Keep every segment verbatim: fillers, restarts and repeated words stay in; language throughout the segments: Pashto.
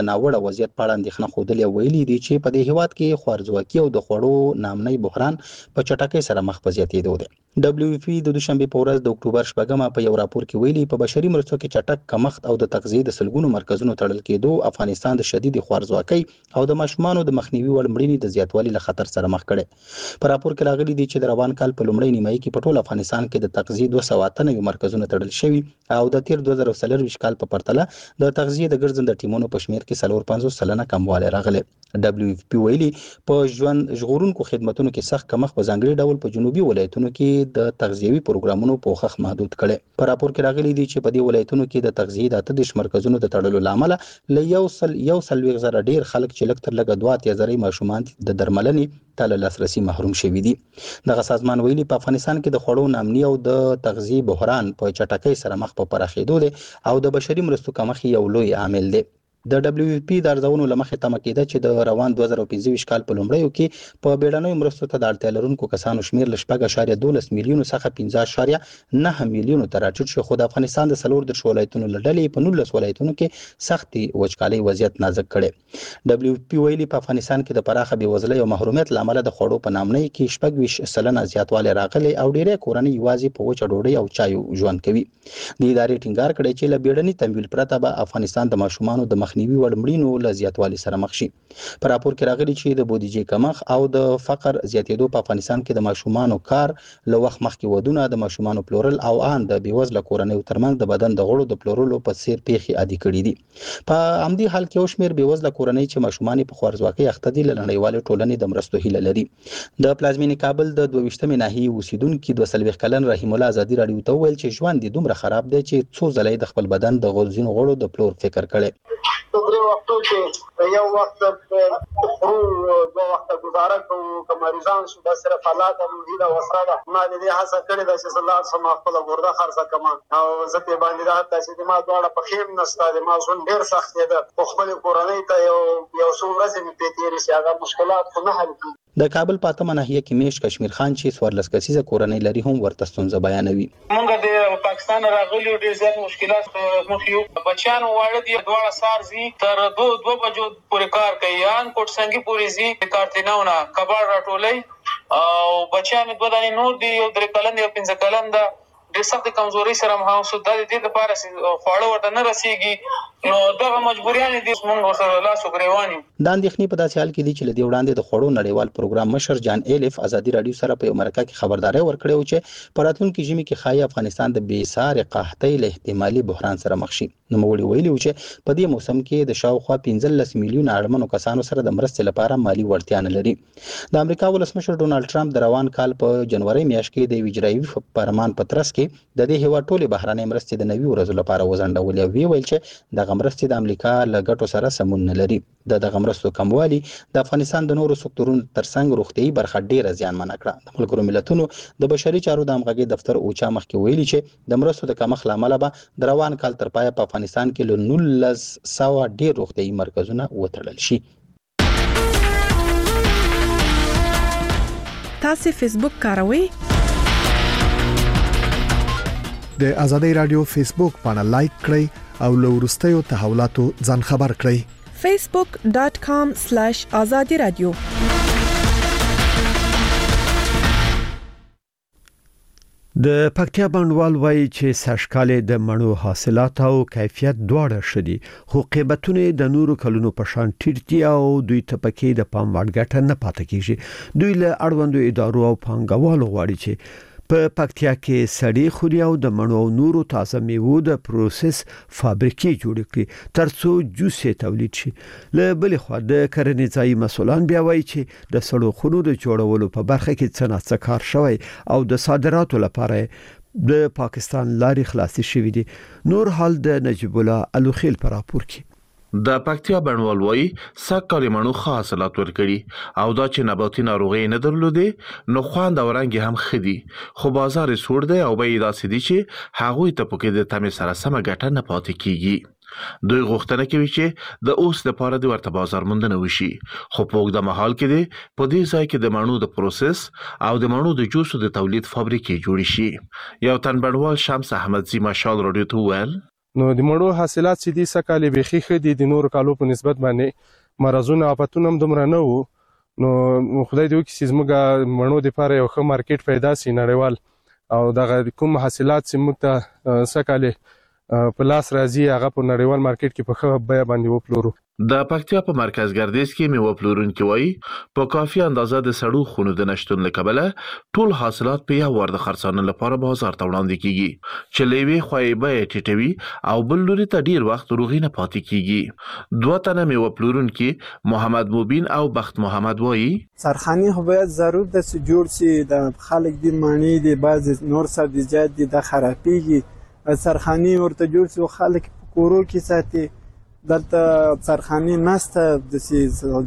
ناوړه وضعیت په اړه اندېښنه ښودلې، ویلي دي چې په دې هیواد کې خوارځواکي او د خوړو نامنۍ بحران په چټکۍ سره مخ په زیاتېدو دی. دبليو اف پی د دوشنبې په ورځ د اکتوبر شپږمه په یو راپور کې ویلي په بشري مرستو کې چټک کمښت او د تغذیې د سلګونو مرکزونو تړل کېدو افغانستان د شدید خوارځواکۍ او د ماشومانو د مخنیوي وړ مړینې د زیاتوالي له خطر سره مخ کړي. په راپور کې راغلي دي چې د روان کال په لومړۍ نیمایي کې په ټول افغانستان کې د تغذیې دوه سوه اته نوي مرکزونه تړل شوي او د تیر دوه زره څلرویشت کال په پرتله د تغذیې د ګرځنده ټیمونو په شمیر کې څلور پنځوس سلنه کموالی راغلی. دبليو اف پی ویلي په ژوند ژغورونکو خدماتونو کې سخت کمښت په ځانګړي ډول په جنوبي ولایتونو کې د تغذیوي پروګرامونو پوښښ محدود کړي. په راپور کې راغلي دي چې په دې ولایتونو کې د تغذیې د اته دېرش مرکزونو د تړلو له امله له یو سل یو څلوېښت زره ډیر خلک چې لږ تر لږه دوه اتیا زره ماشومان د درملنې ته له لاسرسي محروم شوي دي. دغه سازمان ویلي په افغانستان کې د خوړو نامني او د تغذیې بحران په چټکۍ سره مخ په پراخېدو دی او د بشري مرستو کمښت یو لوی عامل دی. د دبليو اف پی د ارزونو له مخې تمه کېده چې د روان دوه زره پنځه ویشت کال په لومړیو کې په بیړنیو مرستو ته د اړتیا لرونکو کسانو شمیر له شپږ اعشاریه دولس میلیونو څخه پنځه اعشاریه نهه میلیونو ته راټیټ شو، خو د افغانستان د څلور دېرش ولایتونو له ډلې په نولس ولایتونو کې سختې وچکالۍ وضعیت نازک کړی. دبليو اف پی ویلي په افغانستان کې د پراخه بېوزلۍ او محرومیت له امله د خوړو په نامنۍ کې شپږ ویشت سلنه زیاتوالی راغلی او ډېری کورنۍ یوازې په وچه ډوډۍ او چایو ژوند کوي. د ادارې ټینګار کړی چې له بیړني تمویل پرته به افغانستان د ماشومانو د مخنیوي وړ مړینو له زیاتوالي سره مخ شي. په راپور کې راغلي چې د بودیجې کمښت او د فقر زیاتېدو په افغانستان کې د ماشومانو کار له وخت مخکې ودونه، د ماشومانو پلورل او ان د بېوزله کورنیو ترمنځ د بدن د غړو د پلورلو په څیر پیښې عادي کړي دي. په همدې حال کې یو شمېر بېوزله کورنۍ چې ماشومان په خوارځواکۍ اخته دي له نړیوالې ټولنې د مرستو هیله لري. د پلازمینې کابل د دوه ویشتمې ناحیې اوسیدونکي دوه څلوېښت کلن رحیم الله ازادي راډیو ته وویل چې ژوند یې دومره خراب دی چې څو ځله د خپل بدن د ځینو غړو د پلور فکر کړی. په درې وختو کې یو وخت خورو، دوه وخته ګزاره کوو، که مریضان شو دا صرف حالات او هیله وسره ده. ما د دې هڅه کړې ده چې زه لاړ شم خپله ګرده خرڅه کړم او زه پرې باندې ده حتی چې د ما دواړه پښې هم نشته، د ما ژوند ډېر سختېده، خو خپلې کورنۍ ته یو یو څو ورځې مې پرې تېرې شي، هغه مشکلات خو نه حل کېږي. د کابل په اتمه ناحیه کې میش کشمیر خان چې څوارلس کسیزه کورنۍ لري هم ورته ستونزه بیانوي. موږ د پاکستان راغلي ډېر زیات مشکلات مخ یو، بچیان واړه دي، دواړه سار زی تر دو دو بجو پورې کار کوي، ان کوټ څنګه پورې زی کارتینونه کباړ راټولي او بچیان دوه دانې نور دي، یو درې کلن یو پنځه کلن ده، ډېر سخت کمزوري سره مخ شو. د دې لپاره خواړه ورته نه رسیږي، نو دغه مجبوریان دي موږ سره لاس وګریوان یو. د اندېښنې په داسې حال کې دي چې له دې وړاندې د خوړو نړیوال پروګرام مشر جان ایلف ازادي راډیو سره په یو مرکه کې خبرداری ورکړې و چې په راتلونکي ژمي کې ښایي افغانستان د بېسارې قحطۍ له احتمالي بحران سره مخ شي. نوموړي ویلي و چې په دې موسم کې د شاوخوا پنځلس میلیونه اړمنو کسانو سره د مرستې لپاره مالي وړتیا نه لري. د امریکا ولسمشر ډونالډ ټرمپ د روان کال په جنوري میاشت کې د یو اجرایي فرمان په ترڅ کې د دې هیواد ټولې بهرنۍ مرستې د نوي ورځو لپاره وځنډولې او ویل چې دغه مرستې د امریکا له ګټو سره سمون نه لري. د دغه مرستو کموالی د افغانستان د نورو سکتورونو ترڅنګ روغتیايي برخه ډیره زیانمنه کړه. د ملګرو ملتونو د بشري چارو د همغږۍ دفتر اوچا مخکې ویلي چې د مرستو د کمښت له امله به د روان کال تر پایه په افغانستان کې له نولس سوه ډیر روغتیايي مرکزونه وتړل شي. تاسو فیسبوک کاروئ؟ د ازادۍ رادیو فیسبوک باندې لایک کړئ او له وروستیو تحولاتو ځان خبر کړئ. facebook dot com slash azadi radio. د پکتیا بڼوال وایي چې سږکال د مڼو حاصلات او کیفیت دواړه شدي، خو قیمتونه د نورو کلونو په شان ټیټ دي او دوی ته پکې د پام وړ ګټه نه پاتې کیږي. دوی له اړوندو ادارو او پانګوالو غواړي چې په پکتیا کې سړې خوري او د مڼو او نورو تازه میوو د پروسس فابریکې جوړ کړي ترڅو جوس تولید شي. له بل خوا د کرنې ځای مسولان بیا وایي چې د سړو خونو د جوړولو په برخه کې څه نه کار شوی او د صادراتو لپاره د پاکستان لارې خلاصې شوې دي. نور حال د نجیب الله الوخیل پر راپور کې. د پکتیا بڼوال وایي سږکال مڼو ښه حاصلات ورکړي او دا چې نباتي ناروغۍ نه درلودې نو خوند او رنګ هم ښه دي، خو بازار یې سوړ دی او بیې یې داسې دي چې هغوی ته پکې د تمې سره سمه ګټه نه پاتې کیږي. دوی غوښتنه کوي چې د اوس لپاره د ورته بازار موندنه وشي، خو په اوږده مهال کې دی په دې ځای کې د مڼو د پروسس او د مڼو د جوسو د تولید فابریکې جوړې شي. یو تن بڼوال شمس احمدزي مشال راډیو ته وویل نو د مڼو حاصلات چې دي سکهال بيخي خدي د نور کالو په نسبت باندې مرزونه اپاتون هم دومره نه وو. نو خدای دې وکړي چې زموږ مڼو لپاره یو ښه مارکیټ پیدا شي نړیوال او دغه کوم حاصلات چې موږ ته سکهال په لاس راځي هغه په نړیوال مارکیټ کې په ښه بیه باندې وپلورو. د پکتیا په مرکز ګردیز کې میوه پلورونکي وایي په کافي اندازه د سړو خونو د نشتون له کبله ټول حاصلات په یو ور د خرڅانه لپاره بازار ته وړاندې کیږي چې لوي خوای به ټیټوي او بل لوري ته ډیر وخت روغینه پاتې کیږي. دوه تنه میوه پلورونکي محمد مبین او بخت محمد وایي سرخاني خو باید ضرور د جوړ شي د خلک د مانی د بعض نور سبزیجات د خرابېږي سرخاني ورته جوړ شي خلک کورو کې ساتي دلته سرخاني نسته د سي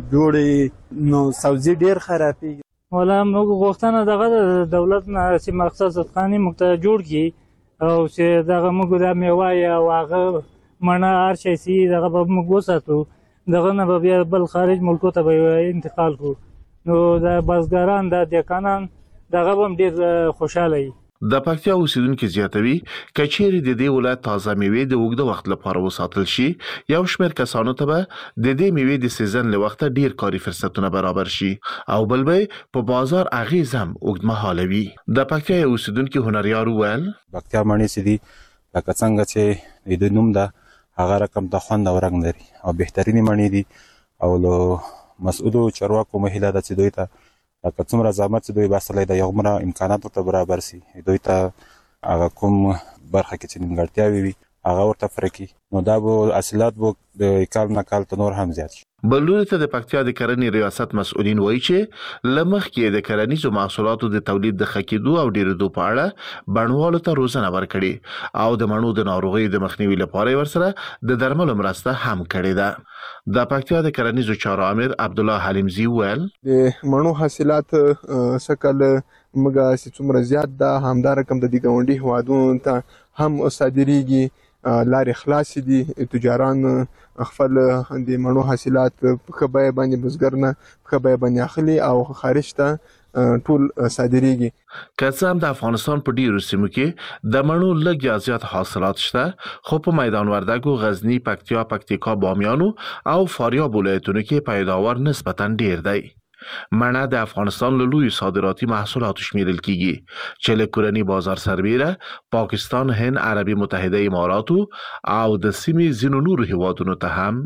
جوړي نو سبزي ډیر خرابېږي. ولا موږ غوښتنه دغه دولت نه چې مخصوص سرخاني موږ جوړ کی او چې دغه موږ د میوه یا واغه منه هر شي سي دغه موږ وساتو دغه نه بیا بل خارج ملکو ته به انتقال کو نو د بازګران د دکانان دغه هم ډیر خوشاله وي. د پکتیا اوسیدونکو زیاتوي کچېری د دې ولایت تازه میوې د وګړو وخت لپاره وساتل شي یو شمېر کسانو ته به د دې میوې د سیزن له وخت ډیر کاري فرصتونه برابر شي او بل به په بازار اغیز هم وګړمحاله وي. د پکتیا اوسیدونکو هنریار وویل پکتیا مڼې سي دي لکه څنګه چې د نوم ده هغه رقم د خوند او رنګ لري او بهترینی مڼې دي او له مسؤلو چارواکو مهله د چې دوی ته لکه څومره زحمت چې دوی باسلای د یو مره امکانات ورته برابر سي دوی ته هغه کوم برخه کې چې نیمګړتیاوي وي هغه ورته فرقي نو دا به حاصلات به د کال نه کال ته نور هم زیات شي. بلوري ته د پکتیا د کرنې ریاست مسؤلین وایي چې لمخ کې د کرنیزو محصولاتو د تولید د خکېدو او ډیرېدو په اړه بڼوالو ته روزنه ورکړي او د مڼو د ناروغۍ د مخنیوي لپاره ورسره د درملو مرسته هم کړې ده. د پکتیا د کرنیزو چارو امیر عبدالله حلیمزی ویل د مڼو حاصلات سکهال موږ چې څومره زیات ده همدا رقم د دې ګاونډي هیوادونو ته هم صادریږي لارې خلاص دي تجاران خپل د مڼو حاصلات په ښه بیه باندې بزګر نه په ښه بیه باندې اخلي او خارج ته ټول صادریږي. که څه هم د افغانستان په ډیرو سیمو کې د مڼو لږ یا زیات حاصلات شته خو په میدان وردګو غزنی پکتیا پکتیکا بامیانو او فاریاب ولایتونو کې پیداوار نسبتا ډیر دی. مڼه د افغانستان له لوی صادراتي محصولاتو شمیرل کیږي چې له کورني بازار سربیره پاکستان، هند، عربي متحده اماراتو او د سیمې ځینو نورو هیوادونو ته هم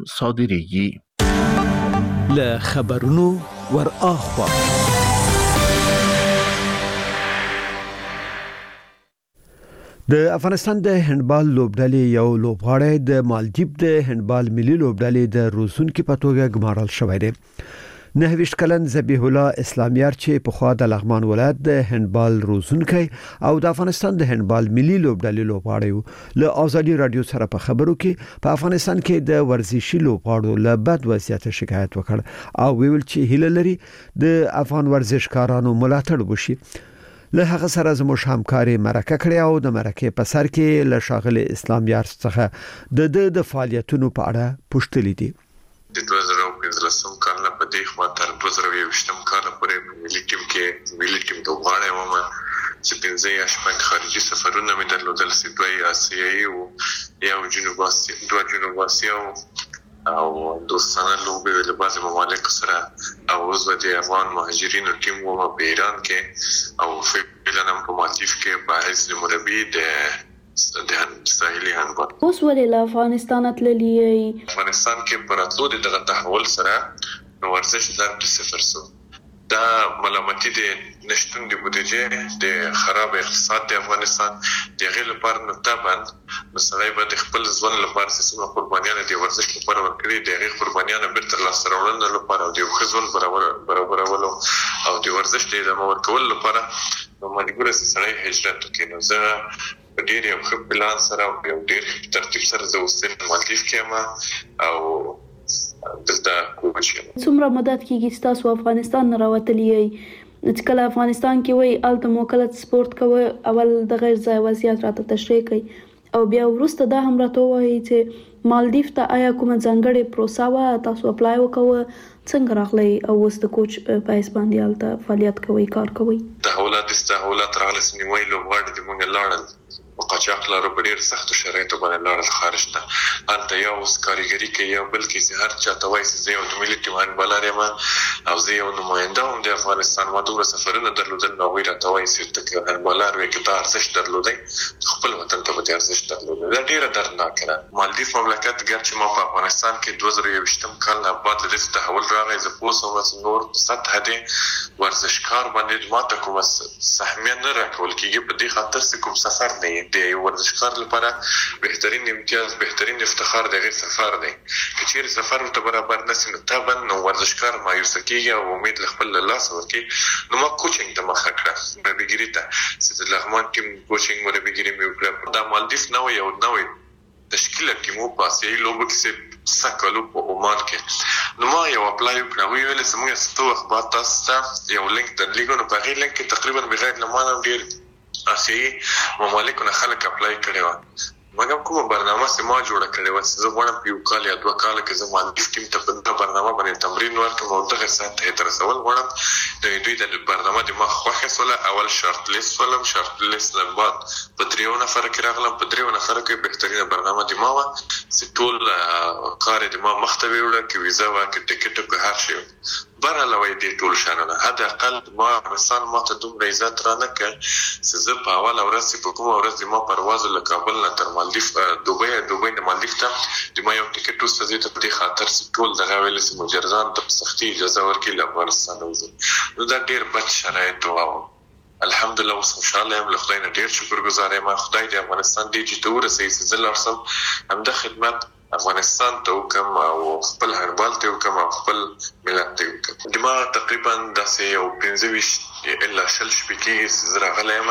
صادریږي. له خبرونو ور اخوا د افغانستان د هندبال لوبډلې یو لوبغاړی د مالدیپ د هندبال ملي لوبډلې د روزونکو په توګه ګمارل شوی دی. نهویشت کلن ذبیح الله اسلامیار چې په خوا د لغمان ولایت د هندبال روزونکی او د افغانستان د هندبال ملي لوبډلې لوبغاړی له ازادي رادیو سره په خبرو کې په افغانستان کې د ورزشي لوبغاړو له بد وضعیت شکایت وکړ او ویل چې هیله لري د افغان ورزشکارانو ملاتړ وشي. له هغه سره زموږ همکاري مرکه کړې او د مرکه په سر کې له شاغل اسلامیار څخه د د فعالیتونو په اړه پوښتنه دي. د دوه زره پنځلسم کال نه په دې خوا تر دوه زره یوویشتم کال پورې ملي ټیم کې ملي ټیم ته وغواړی وم چې پنځه یا شپږ خارجي سفرونه مې درلودل چې دوه آسیایي او یو جنوب آسیا دوه جنوب آسیا او دوستانه لوبې له بعضې ممالکو سره او اوس به د افغان مهاجرینو ټیم وم په ایران کې او فعلا هم په مالدیف کې په حیث د مربي د د ساحلي هندبال. اوس ولې له افغانستانه تللي یې؟ افغانستان کې په راتلو د دغه تحول سره نو ورزش ضرب صفر سو. دا ملامتي د نشتون د بودیجې د خراب اقتصاد د افغانستان د غیر لپاره نو طبعا مسلې به د خپل ځوان لپاره سیمه قربانیانه د ورزش لپاره ورکړي د غیر قربانیانه بیرته لاسته راوړل لپاره د خزون برابر برابرولو او د ورزش د ادامه ورکول لپاره نو مجبور سړی هجرت کوي. نو زه ډیر یو ښه پلان سره او یو ډیر ترتیب سره زه اوسم مالدیف کې ما او دلته کوشش څومره مدد کیږي تاسو افغانستان نه راوتلی یې چې کله افغانستان کې وای الته موکلت سپورت کوي اول د غیر ځای وضعیت راته تشریح کوي او بیا ورسته دا هم راته وایي چې مالدیف ته آیا کومه ځانګړې پروسه وه تاسو اپلای وکوه څنګه راغلی او اوس د کوچ په حیث باندې هلته فعالیت کوئ کار کوئ؟ تحولات استحولات راغله چې نیمایي لوبغاړي د موږ لاړل قاچاق لارو په ډیر سخت شرایطو باندې لاړل خارج ته. هلته یو کاریګری کې یو بل کې هر چا ته وایي چې یو د ملي ټیم هانډبالر یم او زه یو نماینده هم د افغانستان ما دومره سفرونه درلودل نو وایي راته وایي چې ته یو هانډبالر وې کې ته ارزښت درلودی خپل وطن ته به ارزښت درلودی. دا ډیره دردناکه ده. مالدیف مملکت ګرچې ما په افغانستان کې دوه زره یوویشتم کال نه بعد له دې تحول راغی زه پوه شوم چې نور سطح دې ورزشکار باندې ما ته کومه سهمیه نه راکول کېږي په دې خاطر چې کوم سفر نه دی ورزشکار لپاره بهترین امتیاز بهترین افتخار د غیر سفر دی. که چیرې سفر ورته برابر نشي نو طبعا نو ورزشکار مایوس کېږي او امید له خپل لاس ورکړي. نو ما کوچینګ ته مخه کړه مربیګری ته چې د لغمان ټیم کوچینګ مربیګری مې وکړه. دا مالدیف نو یو نوې تشکیله کې مو په آسیایي لوبو کې سکلو په عمان کې نو ما یو اپلای وکړ. وی ویل چې موږ ستو اخبار تاسو ته یو لینک درلیږو نو په هغې لینک کې تقریبا بغیر له ما نه ډېر آسیایي ممالکو نه خلک اپلای کړی وه. مګر کومه برنامه چې ما جوړه کړې وه چې زه غواړم په یو کال یا دوه کاله کې زه مالدیف ټیم ته په دغه برنامه باندې تمرین ورکړم او دغه ساعت ته یې ته رسول غواړم. د دوی د برنامه د ما خوښه شوله. اول شارټ لیست ولم شارټ لیست نه بعد په دریو نفرو کې راغلم. په دریو نفرو کې بهترینه برنامه د ما وه چې ټول کار د ما مخ ته ویوړه که ویزه وه که ټکټ وه که هر شی بره لوی دې ټول شانونه. حداقل ما افغانستان ما ته دومره عزت را نه کړ چې زه په اوله ورځ چې په کومه ورځ د ما پرواز له کابل نه تر مالدیف دوبۍ دوبۍ نه مالدیف ته د ما یو ټکټ وسوځېد په دې خاطر چې ټول دغه ویل چې مجرزان ته په سختي اجازه ورکړي له افغانستان وځي. نو دا ډېر بد شرایط وو. الحمدلله اوس خوشحاله یم. له خدای نه ډېر شکرګزار یم. خدای د افغانستان دې چې ته ورسوي چې زه لاړ شم همدا خدمت افغانستان ته وکم او خپل هنبال ته وکم او خپل ملت ته وکم. د ما تقریبا داسې یو پنځه ویشت الا شل شپې کېږي چې زه راغلی یم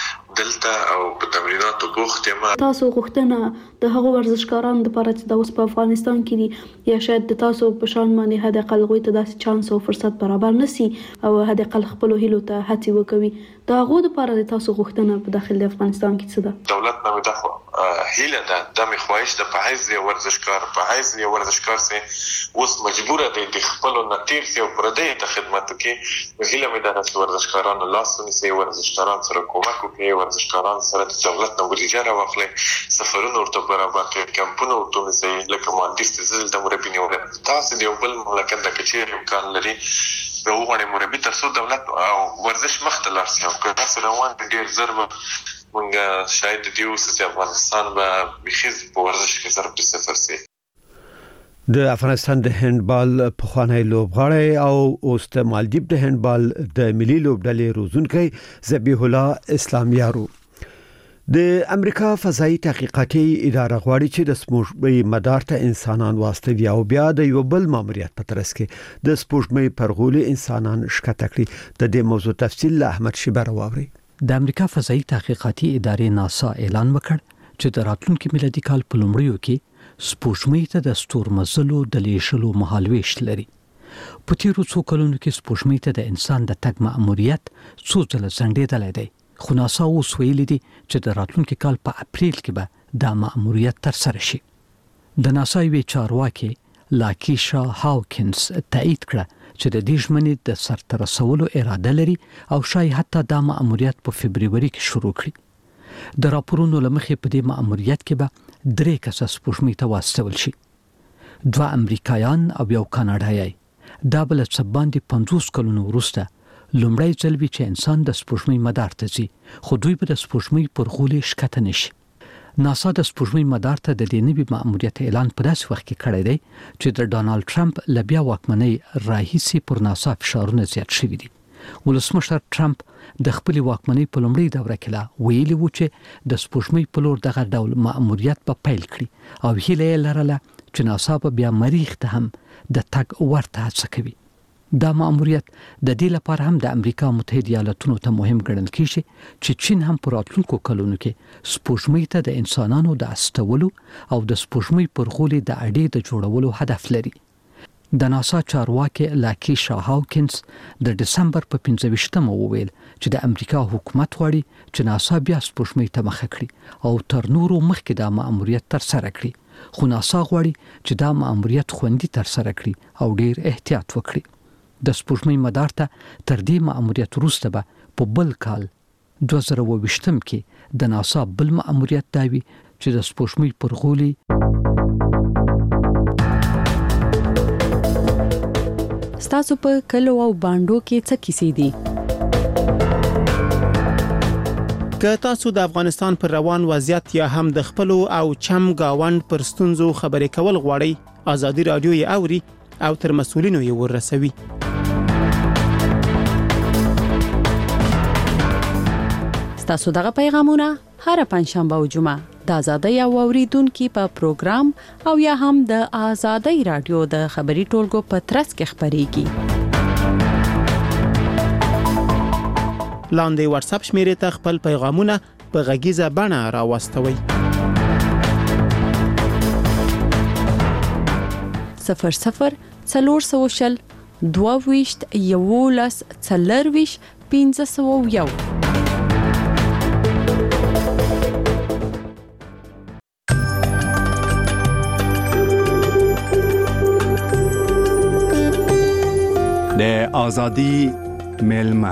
دلته او په تمریناتو بوخت یم. تاسو غوښتنه د هغو ورزشکارانو دپاره چې دا اوس په افغانستان کې دي یا شاید د تاسو په شان باندې حداقل هغوی ته داسې چانس او فرصت برابر نسي او حداقل خپلو هیلو ته هڅې وکوي د هغو دپاره د تاسو غوښتنه په داخل د افغانستان کې څه ده؟ دولت نه مې دا خو هیله ده دا مې خواهش ده په حیث یو ورزشکار په حیث یو ورزشکار چې اوس مجبوره دی د خپلو نه تېر سي او پردیو ته خدمت وکړي. هیله مې دا ده چې ورزشکارانو لاس ونیسي ورزشکاران سره کومک وکړي ورزشکاران سره د دولت نه بودیجه راواخلي سفرونه ورته برابر کړي کمپونه ورته ونیسي لکه مالدیف چې زه دلته مربي نیولې تاسو د یو بل مملکت نه که چیرې امکان لري راوغواړئ مربي تر څو دولت او ورزش مخته لاړ سي او که داسې روان دي ډېر ژر به مونږ شاید د دې اوس چې افغانستان به بیخي په ورزش کې ضرب د صفر سي. د افغانستان د هندبال پخوانی لوبغاړی او اوس د مالدیپ د هندبال د ملي لوبډلې روزونکی ذبیح الله اسلام یارو. د امریکا فضایي تحقیقاتي اداره غواړي چې د سپوږمۍ مدار ته انسانان واستوي او بیا د یو بل ماموریت په ترڅ کې د سپوږمۍ پرغولي انسانان ښکته کړي. د دې موضوع تفصیل له احمد شیبر واوري. د امریکا فضایي تحقیقاتي ادارې ناسا اعلان وکړ چې د راتلونکي میلادي کال په لومړیو کې سپوږمۍ ته د ستورمزلو د لیږلو مهالويش لري. په تیرو څو کلونو کې سپوږمۍ ته د انسان د تګ مأموریت څو ځله ځنډېدلی دی خو ناسا اوس ویلي دي چې د راتلونکي کال په اپریل کې به دا مأموریت ترسره شي. د ناسا یوې چارواکې لاکیشا هاوکینز تایید کړه چې د دې ژمنې د سرته رسولو اراده لري او شاید حتی دا مأموریت په فبروري کې شروع کړي. د راپورونو له مخې په دې مأموریت کې به درې کسه سپوږمۍ ته واستول شي. دوه امریکایان او یو کاناډایی. دا به له څه باندې پنځوس کلونو وروسته لومړی ځل وي چې انسان د سپوږمۍ مدار ته ځي خو دوی به د سپوږمۍ پر غولي ښکته نشي. ناسا د سپوږمۍ مدار ته د دې نوي مأموریت اعلان په داسې وخت کې کړی دی چې د ډانالډ ټرمپ له بیا واکمنۍ راهیسې پر ناسا فشارونه زیات شوي دي. ولسمشر ټرمپ د خپلې واکمنۍ په لومړۍ دوره کې لا ویلي و چې د سپوږمۍ په لور دغه ډول مأموریت به پیل کړي او هیله یې لرله چې ناسا به بیا مریخ ته هم د تګ ورته هڅه کوي. دا مأموریت د دې لپاره هم د امریکا متحده ایالاتونو ته مهم ګڼل کیږي چې چین هم په راتلونکو کلونو کې سپوږمۍ ته د انسانانو د استولو او د سپوږمۍ پر غولي د اډې د جوړولو هدف لري. د ناسا چارواکي لاکیشا هاوکینز د دسمبر په پنځه ویشتمه وویل چې د امریکا حکومت غواړي چې ناسا بیا سپوږمۍ ته مخه کړي او تر نورو مخکې دا مأموریت ترسره کړي خو ناسا غواړي چې دا مأموریت خوندي ترسره کړي او ډیر احتیاط وکړي. د سپوږمۍ مدار ته تر دې مأموریت وروسته به په بل کال دوه زره اووه ویشتم کې د ناسا بل مأموریت داوي چې د سپوږمۍ پر غولي ستاسو په کلو او باندو کې څه کیسې دي؟ که تاسو د افغانستان پر روان وضعیت یا هم د خپل او چم گاوند پر ستونزو خبرې کول غواړئ، ازادي رادیو یې اوري او تر مسؤلینو یې ورسوي. ستاسو دغه پیغامونه هر پنځشنبه او جمعه د ازادي او اوریدونکو په پروګرام او یا هم د ازادي رادیو د خبري ټولګو په ترڅ کې خبريږي. لاندې واتس اپ شمیرې ته خپل پیغامونه په غږیزه بڼه راوستوئ. صفر صفر څلور سوه شل دوه ویشت یولس څلور ویشت پنځه سوه یو. د ازادي ملما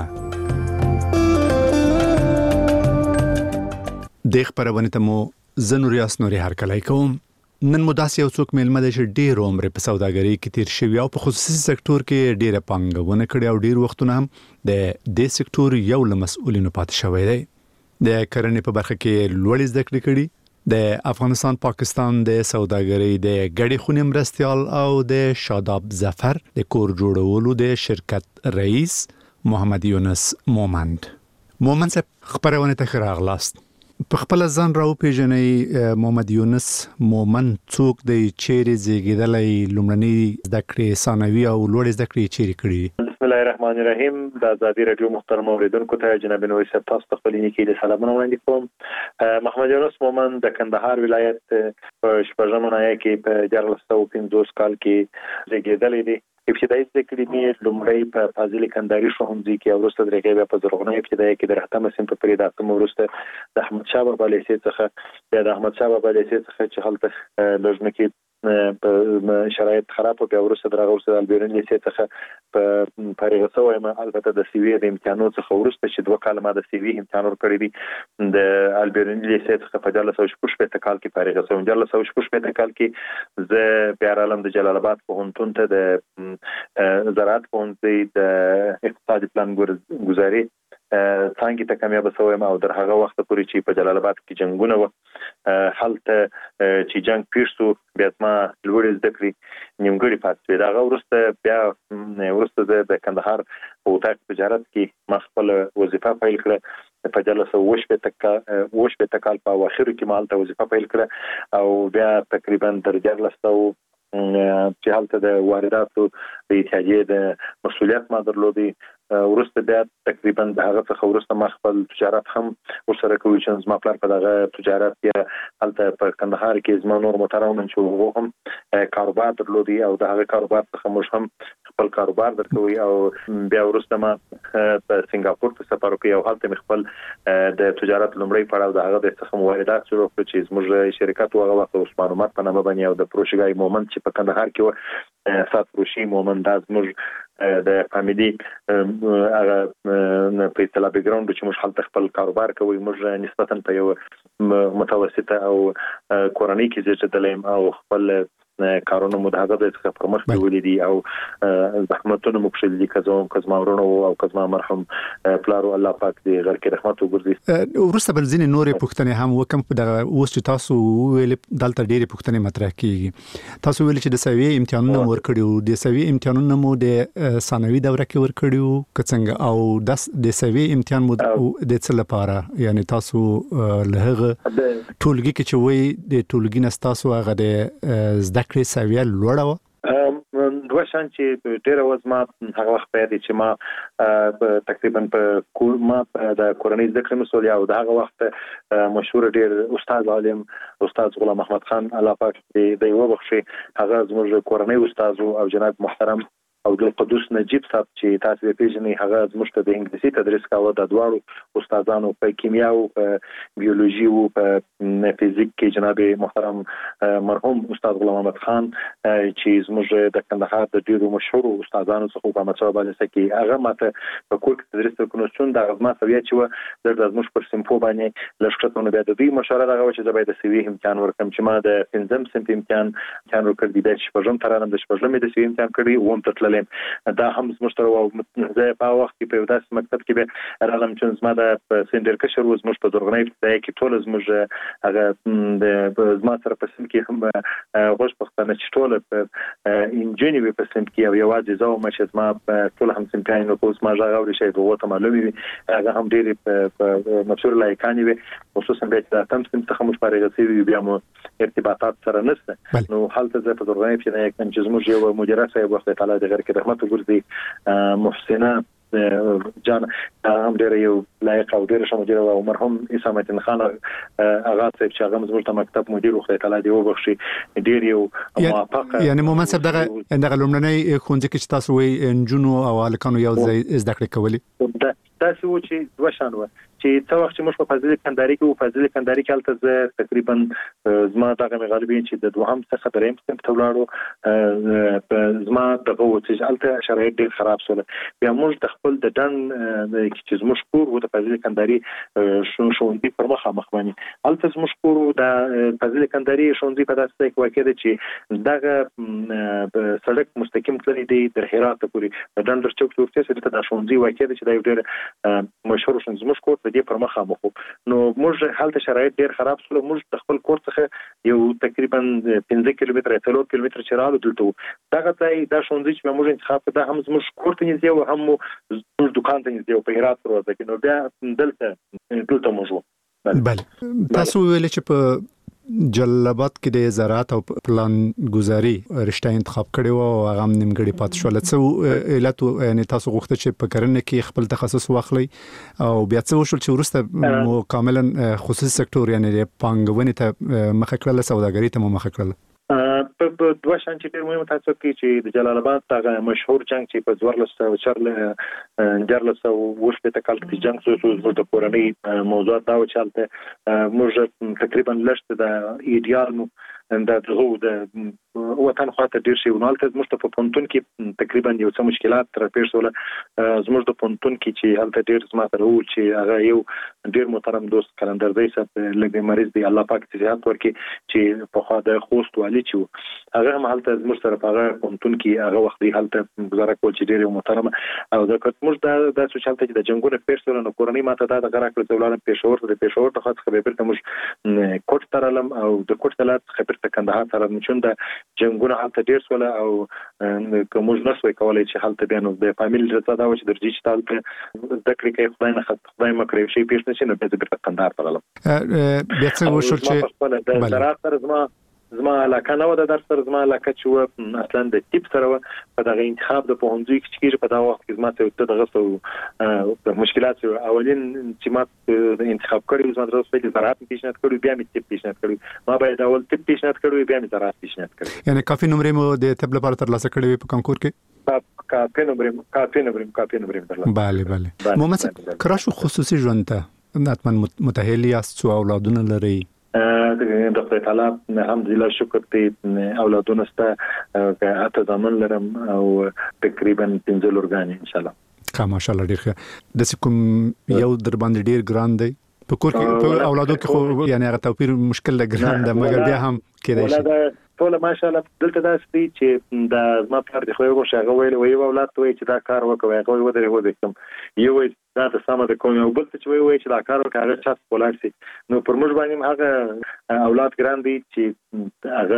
د خبرونه ته مو زنور یاس نوري هر کله کوم. نن مو داسې یو څوک ملما د ډېر عمر په سوداګرۍ کې تیر شوی او په خصوصي سکتور کې ډېره پانګونه کړې او ډېر وختونه هم د دې سکتور یو له مسؤلینو پاتې شوی دی. د کرنې په برخه کې لوړ زده کړې کړې. د افغانستان پاکستان د سوداګرۍ د ګډې خونې مرستيال او د شاداب ظفر د کور جوړولو د شرکت رئیس محمد یونس مومند. مومند صاحب خبرونه ته راغلاست. په خپل ځان راو پیژنې محمد یونس مومند څوک دی، چیرې زیږیدلی، لومړنۍ زده کړې ثانوي او لوړ زده کړې چیرې کړې؟ بسم الله الرحمن الرحیم. د ازادي رادیو محترم اوریدونکو ته جناب نوې صاحب تاسو ته خپل نیکی د سلامونه وړاندې کوم. محمد یونس مومند د کندهار ولایت په شپږم نایه کې په دیارلس سوه پنځوس کال کې زیږیدلی دی. ابتدایي زده کړې مې لومړی په فاضل کندهاري ښوونځي کې او وروسته درېږه بیا په زرغونه ابتدایي کې د رحمت صنف په پرې داتم وروسته د احمد شاه بابا لیسې څخه بیا د احمد شاه بابا لیسې څخه چې هلته لږ کې په شرایط خراب او بیا وروسته درغه وروسته د البیرون لیسې څخه په فارغ شوی یم. البته د سی وی د امتحانو څخه وروسته چې دوه کاله ما د سی وی امتحان ورکړی دی د البیرون لیسې څخه په دیارلس سوه شپږ شپېته کال کې فارغ شوم. دیارلس سوه شپږ شپېته کال کې زه بیا راغلم د جلال آباد پوهنتون ته د زراعت پوهنځي د اقتصادي پلان ګذاري څنګه ته کامیاب شوم او در هغه وخت پورې چې په جلال آباد کې جنگونه و حالت چې جنگ پیښ شو بیا ما لوړ زده کړې نیمګړی پاتې شو. دا وروسته بیا وروسته د کندهار په وتاق تجارت کې ما خپل وظیفه پیل کړه په جلسه وشپته وشپته کال په اواخر کې مالته وظیفه پیل کړه او بیا تقریبا تر دیارلس سوه چې حالت د وارداتو د اتحادیې د مسؤلیت ما درلودي. ورسته بیا تقریبا د هغه څخه ورسته ما خپل تجارت هم ورسره کوي چې زما پلار په دغه تجارت کې حالت په کندهار کې زما نور محترم چې هغه هم کاروبار درلودي او د هغه کاروبار څخه موږ هم خپل کاروبار درکوي او بیا ورسته ما په سنگاپور ته سفر وکړ او حالت مخبل د تجارت لومړی پړاو د هغه د څخه واردات شروع کړ چې زموږ شرکت هغه وخت عثمان عمر په نامه باندې او د پروشګای مومند چې په کندهار کې و سات پروشي مومند د زموږ د فامیلی هغه په اصطلاح بیک ګراوند چې موږ حالت خپل کاروبار کوي موږ نسبتا په یو متوسطه او کورنۍ کې زیاتدلیم او خپل کارونه مو د هغه د څخه پرمخ ولیدي او زحمتونه مو کړل دي کزو کزما ورونو او کزما مرحوم پلارو الله پاک دې غر کې رحمت وګرځي. ورسته بل ځینې نورې پوښتنې هم وکم په دغه اوس چې تاسو ویل دلته ډېرې پوښتنې مطرح کیږي. تاسو ویل چې د سوي امتحانونه ورکړیو د سوي امتحانونه مو د ثانوي دوره کې ورکړیو کڅنګ او د سوي امتحان مو د څه لپاره یعنی تاسو له هغه ټولګي کې چې وای د ټولګي نستاسو هغه د زده کړې سویه لوړه و دوه شان چې ډېر وزما هغه وخت پیدا چې ما تقریبا په ما د کورنۍ زده کړې مسؤل او د هغه وخت مشهور ډېر استاد عالم استاد غلام احمد خان الله پاک دې یو بخښي هغه زموږ کورنۍ استاد او جناب محترم عبدالقدوس نجیب صاحب چې تاسو یې پیژنئ هغه زموږ ته د انګلیسي تدریس کاوه د دواړو استادانو په کیمیا او په بیولوژي او په فزیک کې جناب محترم مرحوم استاد غلام محمد خان چې زموږ د کندهار د ډیرو مشهور استادانو څخه په مڅو باندې سکی هغه ماته په کور کې تدریس وکړو چې دا غوښمه سوي چې د زموږ پر سیمفو باندې لښکرتونه بیا د دوی مشوره راغوي چې زبې د سوي امتحان ورکم چې ما د پنځم سنت امتحان امتحان ورکړ دي چې په ژوند ترانم د شپږم د سوي امتحان کړی ووم تطللم دا هم زموږ تر او زه په وخت کې په داس مکتب کې به رالم چې زما د سندر کشر وز مش په درغنۍ ځای کې ټول زموږ هغه د زما سره په سم کې هم غوښ پښتنه چې ټول په انجینری په سم کې او یوازې زو مشه زما ټول هم سم پیاین او کوس ما ژغوري شي دوه معلومي هغه هم ډېر په مشهور لایکانی وي خصوصا به د تم سم څخه مش پاره غسي بیا مو ارتباطات سره نشته نو حالت زه په درغنۍ کې نه کوم چې زموږ یو مدیره صاحب وخت تعالی د غیر کې رحمت ګرځي محسنه جان هم ډېر یو لایق او ډېر شموجره او مرحوم عیسی متین خان اغا صاحب چې هغه زموږ ته مکتب مدیر خو تعالی دی وبخشي ډېر یو موافق یعنی مومن صاحب دغه دغه لومړنۍ خونځ کې چې تاسو وي انجونو او الکانو یو ځای زده کړې کولې تاسو و چې دوه شان و چې څو وخت چې موږ په فضیلت کندهاري کې او فضیلت کندهاري کې البته زه تقریبا زما دغه غالبین چې د دوهم څخه دریم سم ته ولاړو زما دغه و چې البته شرایط ډېر خراب سول بیا موږ د خپل د ډن چې زموږ کور و د فضیلت کندهاري شونډي پر مخه مخ باندې البته زموږ کور د فضیلت کندهاري شونډي په داسې کې واقع دي چې دغه سړک مستقیم تللی دی د هرات پورې د ډن در چوک ورته چې د شونډي واقع دي چې دا ډېر مشهور شون زموږ کور د دې پر مخه مخ نو موږ حالت شرایط ډېر خراب سول موږ د خپل کور څخه یو تقریبا پنځه کیلومتره څلور کیلومتره چرالو دلته دغه ځای دا شونډي چې موږ انتخاب کړه هم زموږ کور ته نږدې او هم زموږ دکان ته نږدې په هرات پروازه کې نو بیا دلته دلته موږ بله تاسو ویل چې په جلبات کې د زراعت او پلان گزاري رشته انتخاب کړي او هغه نیمګړي پات شو لڅو علت یعنی تاسو غوښته چې په کرنه کې خپل تخصص واخلي او بیا څه وشول چې ورسته مو کاملا خصوصي سکتور یعنی پانګونې ته مخه کړل سوداګري ته مخه کړل په دوه شان چې ډېر مهم تاسو کې چې د جلال آباد هغه مشهور جنگ چې په څوارلس سوه چارل جرلس او وشته تکل کې جنگ شو د کورنۍ موضوعات دا و چې البته موږ تقریبا لشت د ایډیال مو د دغه د وطن خاطر ډیر شي ونالته زموږ په پونتون کې تقریبا یو څه مشکلات تر پیښ شول زموږ د پونتون کې چې هلته ډیر زما سره و چې هغه یو ډیر محترم دوست کلندر دی صاحب لګي مریض دی الله پاک دې صحت ورکړي چې په خوا د خوست والی چې هغه هم هلته زموږ سره په هغه پونتون کې هغه وخت دی هلته گزاره کول چې ډیر محترم او د کومش د د سوشل ته د جنگونو پیښ شول نو کورنۍ ماته دا د غره کړل ولادت پېښور ته پېښور ته خاص خبر ته موږ کوټ ترلم او د کوټ تلات خبر ته کندهار سره مچون د جنگونه حالت ډیر سول او کومج نسوي کولای چې حالت بیا نو د فامیل رضا دا و چې درجی چې تاسو د کړي کې خدای نه خدای مکرې شي پیښ نشي نو به د کندهار ترلم بیا څه وشول چې د زراعت سره زما زما علاقه نه و د درس سره زما علاقه چې و اصلا د ټیپ سره و په دغه انتخاب د پوهنځي کې چې په دا وخت کې زما ته دغه څه مشکلات اولین چې ما انتخاب کړی زما درس په زراعت پیشنهاد کړی بیا مې ټیپ پیشنهاد کړی ما باید اول ټیپ پیشنهاد کړی بیا مې زراعت پیشنهاد کړی یعنی کافي نمرې مو د طب لپاره ترلاسه کړی په کنکور کې کافي نمرې کافي نمرې کافي نمرې ترلاسه bale bale محمد کراشو خصوصي ژوند ته حتما متأهل یاست چې اولادونه لري د خدای تعالی الحمدلله شکر دې اولادونه ستا اته ځامن لرم او تقریبا پنځه لورګان ان شاء الله کا ماشاءالله ډیر ښه د کوم یو در باندې ډیر ګران دی په کور کې په اولادو کې خو یعنی هغه توپیر مشکل لګران ده مګر بیا هم کېدای شي ټول ماشاءالله دلته دا ستې چې د ما پر د خو یو شغه ویل وی اولاد ته چې دا کار وکوي هغه و درې و دکم یو دا د سم د کوم یو بل څه وی وی چې دا کار وکړي هغه چاس کولای شي نو پر موږ باندې هغه اولاد ګران دي چې هغه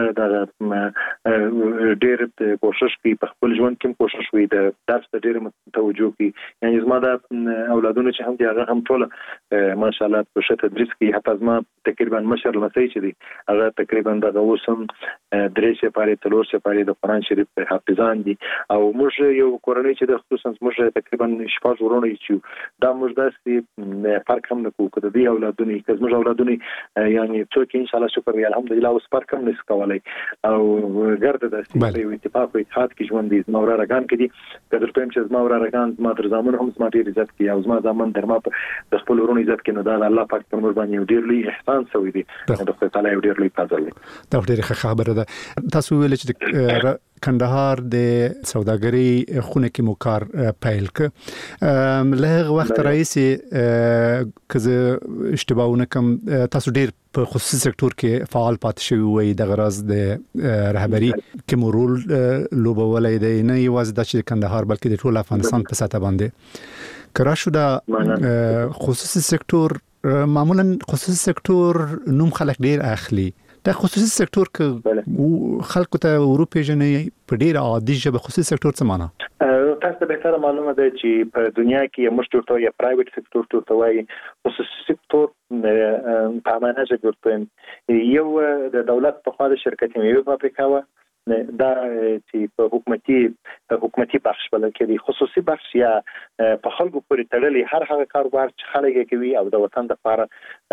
د ډېر کوشش کوي په خپل ژوند کې کوشش کوي د درس ته ډېر توجه کوي یعنی زما د اولادونو چې هم دي هغه هم ټول ماشاءالله په شته تدریس کوي حتی زما تقریبا مشر لسی چې دي هغه تقریبا د اوسم درې سپاره تلور سپاره د قرآن شریف حافظان دي او موږ یو کورنۍ چې د خصوصا موږ تقریبا شپږ ورونه چې دا موږ داسې فرق هم نه کوو که د دې اولادونه که زموږ اولادونه یعنی څوک ان شاء الله شکر الحمدلله اوس فرق هم نشي کولی او ګرد داسې یو اتفاق او اتحاد کې ژوند دي زما ورارګان کې دي که درته وایم چې زما ورارګان زما تر زامنو هم زما ډېر عزت کوي او زما زامن تر ما د خپل ورونو عزت کوي نو دا د الله پاک پر موږ باندې یو ډېر لوی احسان شوی دی د خدای تعالی یو ډېر لوی فضل دی دا ډېره ښه خبره ده تاسو ویل چې کندهار د سوداګرۍ خونه کې مو کار پیل ک له وخت رئیس که زه اشتباه ونه کوم تاسو ډېر په خصوصي سکتور کې فعال پاتې شوی وي د غرض د رهبری کې مو رول لوبولای دی نه یوازې د کندهار بلکې د ټول افغانستان په سطح باندې کرا شو د خصوصي سکتور معمولا خصوصي سکتور نوم خلک ډېر اخلي د خصوصي سکتور کې خلکو ته اروپا جنې په ډیر عادي ژبه خصوصي سکتور څه معنا تاسو به تر معلومه ده چې په دنیا کې یو مشترک یا پرایویت سکتور ته وایي خصوصي سکتور په معنا چې یو د دولت په خوا د شرکت میوه فابریکه و دا چې په حکومتي حکومتي بخش بل کې دی خصوصي بخش یا په خلکو پورې تړلې هر هغه کاروبار چې خلک کوي او د وطن لپاره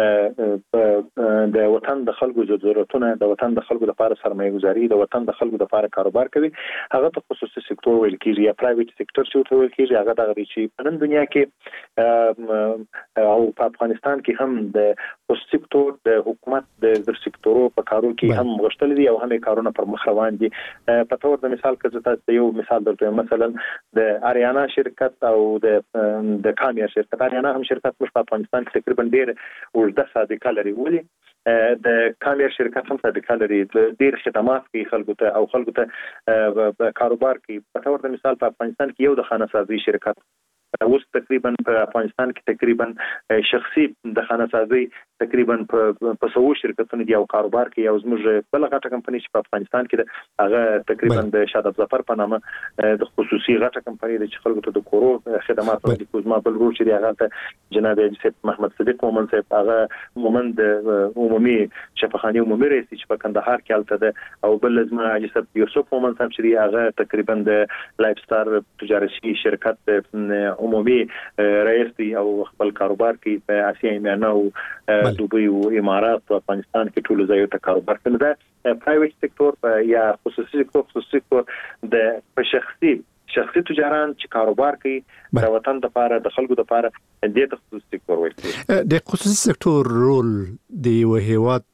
د وطن د خلکو ضرورتونه د وطن د خلکو لپاره سرمایه گذاري د وطن د خلکو لپاره کاروبار کوي هغه ته خصوصي سکتور ویل کیږي یا پرایویت سکتور چې ویل کیږي هغه دغه چې په نن دنیا کې او په افغانستان کې هم د خصوصي سکتور د حکومت د سکتورو په کارو کې هم غشتل دي او هم کارونه پر مخ روان دي په تور د مثال کې تاسو یو مثال درته مثلا د اریانا شرکت او د د کامیا شرکت اریانا هم شرکت مش په افغانستان کې تقریبا ډیر ورده صادقه لري ولي د کامیا شرکت هم صادقه لري ډیر خدمات کوي خلکو ته او خلکو ته کاروبار کوي په تور د مثال په افغانستان کې یو د خانه سازي شرکت اوس تقریبا په افغانستان کې تقریبا شخصي د خانه سازي تقریبا په سو شرکتونو دی او کاروبار کې یو زموږ بل غټه کمپنی چې په افغانستان کې هغه تقریبا د شاداب ظفر په نامه د خصوصي غټه کمپنی د خلکو ته د کورو خدمات ورکوي کوزما بل ورو چې هغه ته جناب سید محمد صدیق مومن صاحب هغه مومند عمومي شفاخانه عمومي رئیس چې په کندهار کې الته ده او بل لازم حاجی یوسف مومن صاحب چې هغه تقریبا د لایف ستار تجارتي شرکت عمومي رئیس دی او خپل کاروبار کې په اسیا میانه او دوبۍ او امارات او افغانستان کې ټول ځایو ته کاروبار کوي دا پرایویت سکتور یا خصوصي سکتور خصوصي سکتور د په شخصي شخصي تجاران چې کاروبار کوي د وطن لپاره د خلکو لپاره د خصوصي سکتور وایي د خصوصي سکتور رول د یو هیواد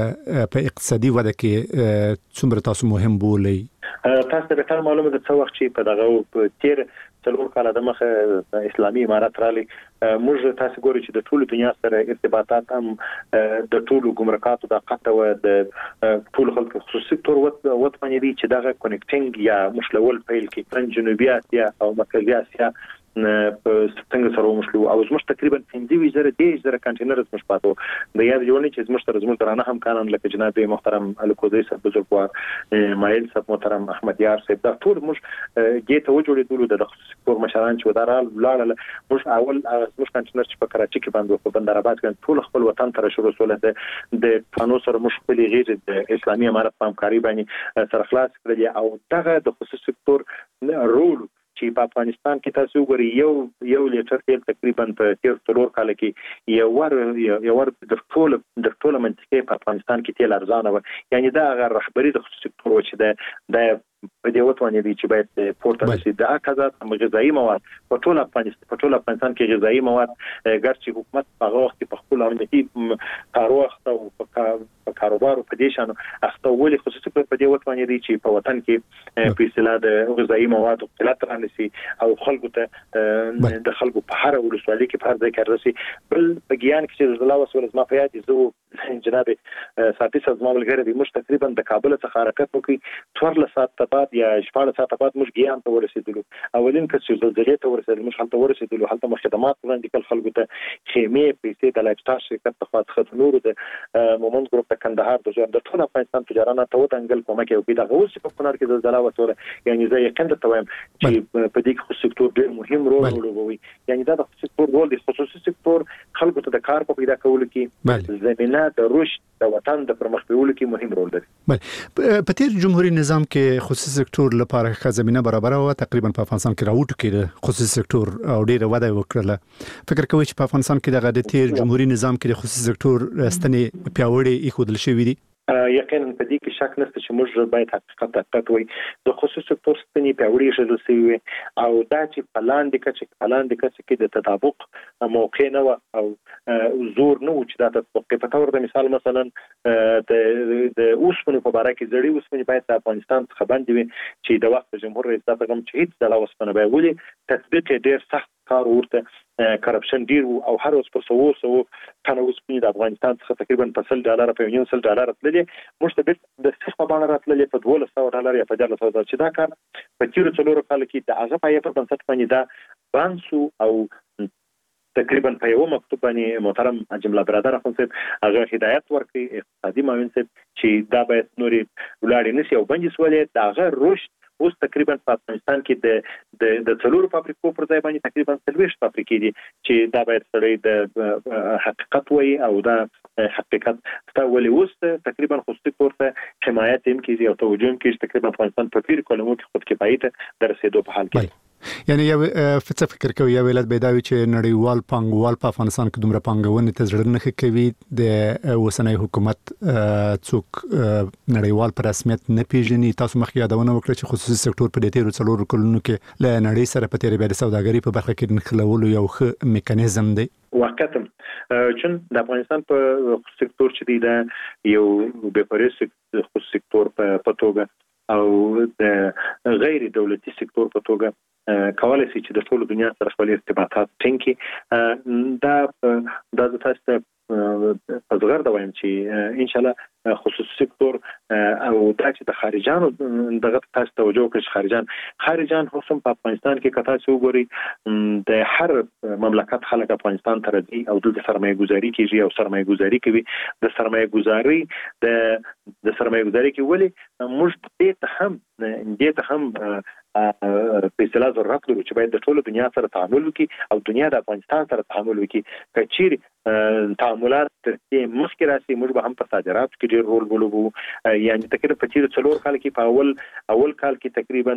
په اقتصادي وده کې څومره تاسو مهم بولئ تاسو به تر معلومه ده څو وخت چې په دغه تیر څلور کاله د مخه اسلامي امارات رالي موږ تاسو ګورئ چې د ټولو دنیا سره ارتباطات هم د ټولو ګمرکاتو د قطه و د ټولو خلکو خصوصي سکتور وت باندې دي چې دغه کنیکټینګ یا مشلول پیل کې جنوبي اسیا او مرکزي اسیا په څنګه سره ومشلو او زموږ تقریبا پنځه ویزره دې زره کنټینر زموږ پاتو د یاد جوړنی چې زموږ تر زموږ درانه هم کانن لکه جناب محترم الکوزی صاحب بزرګوار مایل صاحب محترم احمد یار صاحب دا ټول موږ ګیټ وجوړېدل د سکتور مشران چې ودارال لاړل موږ اول زموږ کنټینر چې په کراچي کې باندې په بندرآباد کې ټول خپل وطن ته شروع سول د قانون سره موږ خپل غیر د اسلامي امارت په همکاري باندې سره خلاص کړل او دغه د خصوصي سکتور رول چې په افغانستان کې تاسو ګورئ یو یو لیټر تیل تقریبا په تیر څلور کال کې یو ور یو ور د ټول د ټول منطقې په افغانستان کې تیل ارزانه و یعنی دا غیر رهبری د خصوصي سکتور چې د د په دې وخت باندې چې باید پورته شي د اکازات غذایی مواد په ټول افغانستان په ټول افغانستان کې غذایی مواد ګرځي حکومت هغه وخت په خپل امنیتي کارو اخته او په کاروبار په دې شانو اخته ولې خصوصي په دې وخت باندې چې په وطن کې په اصطلاح د غذایی مواد قلت رانسي او خلکو ته د خلکو په هر ولسوالۍ کې په هر ځای کې راسي بل په ګیان کې چې الله وسول ما په یاد زه جناب ساتي سازمان ملګری د مش تقریبا د کابل څخه حرکت وکړي څوارلس ساعت ساعته بعد یا شپږ ساعته بعد موږ ګیان ته ورسېدلو. اولین کله چې زلزلې ته ورسېدل موږ هلته ورسېدلو، هلته مو خدمات وړاندې کړل خلکو ته، خیمې پیسې د لایف سټار شرکت څخه څخه نور د مومند ګروپ د کندهار د ځوان د ټول افغانستان تجارانو ته ودانګل کومک یو کې د اوس په کونړ کې زلزلہ وته، یعنی زه یقین درته وایم چې په دې کې خصوصي سکتور ډېر مهم رول ولوبوي. یعنی دا د خصوصي سکتور رول دی، خصوصي سکتور خلکو ته د کار په پیدا کولو کې زمينه د رشد د وطن د پرمخ بیولو کې مهم رول لري. بله په تیر جمهوریت نظام کې خصوصي سکتور لپاره ښه زمينه برابر و، تقریبا په افغانستان کې راوټو کې خصوصي سکتور او ډیره وده وکړه. فکر کوئ چې په افغانستان کې د تیر جمهوریت نظام کې د خصوصي سکتور ستنې پیاوړې ایښودل شوې دي؟ یقینا په دې کې شک نشته چې موږ باید حقیقت حقیقت وایي. د خصوصي سکتور ستنې پیاوړې ایښودل شوې او دا چې په لاندې کچه په لاندې کچه کې د تطابق موقع نه و او زور نه و چې دا تطبیق. په تور د مثال مثلا د د اوسپنې په باره کې زړې اوسپنې باید د افغانستان څخه باندې وي چې د وخت جمهور رئیس دا پیغام چې هیڅ ډول اوسپنه به ولي تطبیق ډیر سخت کار ورته کرپشن ډیر او هر اوس پر سو سو کنه اوسپنې د افغانستان څخه تقریبا په سل ډالر په یو سل ډالر تللې، موږ ته د څه باندې راتللې په دوه سوه ډالر یا په ډالر سوه چې دا کار په تیر څلورو کال کې د هغه پای په بنسټ باندې دا بانسو او تقریبا په یو مکتوب باندې محترم جمله برادر اخوند صاحب هغه هدایت ورکړي اقتصادي معاون صاحب چې دا باید نوري ولاړ نشي او بنجي سولې دا هغه رشد اوس تقریبا په افغانستان کې د د د څلورو فابریکو پر ځای باندې تقریبا څلوېښت فابریکې دي چې دا باید سړی د حقیقت وایي او دا حقیقت ستا ولې اوس تقریبا خصوصي سکتور ته حمایت هم کیږي او توجه هم کیږي تقریبا افغانستان په ډېرو کلمو کې خود کفایي ته د رسېدو په حال کې. یعنی یو څه فکر کوي یو ولادت بيداوي چې نړیوال پانګوال په افغانستان کې دومره پانګونه ته زړه نه کوي، د اوسنۍ حکومت څوک نړیوال په رسمیت نه پیژني. تاسو مخکې یادونه وکړه چې خصوصي سکتور په دې تیرو څلورو کلونو کې له نړۍ سره په تیرې بیا د سوداګرۍ په برخه کې نښلولو یو ښه میکانیزم دی. واقعا چون د افغانستان په خصوصي سکتور چې دی دا یو بې پرې خصوصي سکتور په توګه او د غیر دولتي سکتور په توګه کولای شي چې د ټول دنیا سره خپل ارتباطات ټینګ کړي. دا د تاسو ته په زغر دا وایم چې ان شاء الله خصوصي سکتور او دا چې د خارجانو دغه تاسو توجه وکړي، خارجان خارجان هم په افغانستان کې کتا څو ګوري د هر مملکت خلک افغانستان ته راځي او د سرمایه گذاري کوي او سرمایه گذاري کوي. د سرمایه گذاري د د سرمایه گذاري کې ولې موږ دې ته هم دې ته هم په اصطلاح ضرورت لرو چې باید د ټولو دنیا سره تعامل وکړي او دنیا د افغانستان سره تعامل وکړي. کچیر تعاملات تر دې مخکې راشي موږ به هم په صادراتو کې ډېر رول ولوبو. یعنی تقریبا په تیر څلور کال کې په اول اول کال کې تقریبا